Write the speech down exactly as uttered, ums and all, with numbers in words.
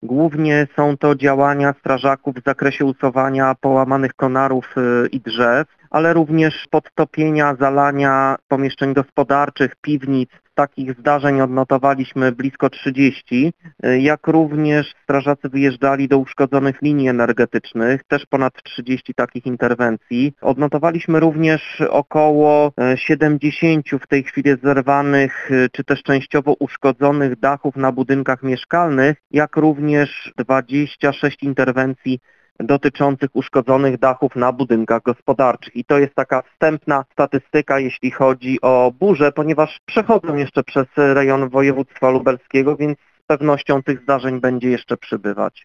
Głównie są to działania strażaków w zakresie usuwania połamanych konarów i drzew, ale również podtopienia, zalania pomieszczeń gospodarczych, piwnic. Takich zdarzeń odnotowaliśmy blisko trzydzieści, jak również strażacy wyjeżdżali do uszkodzonych linii energetycznych, też ponad trzydzieści takich interwencji. Odnotowaliśmy również około siedemdziesiąt w tej chwili zerwanych czy też częściowo uszkodzonych dachów na budynkach mieszkalnych, jak również dwadzieścia sześć interwencji dotyczących uszkodzonych dachów na budynkach gospodarczych. I to jest taka wstępna statystyka, jeśli chodzi o burze, ponieważ przechodzą jeszcze przez rejon województwa lubelskiego, więc z pewnością tych zdarzeń będzie jeszcze przybywać.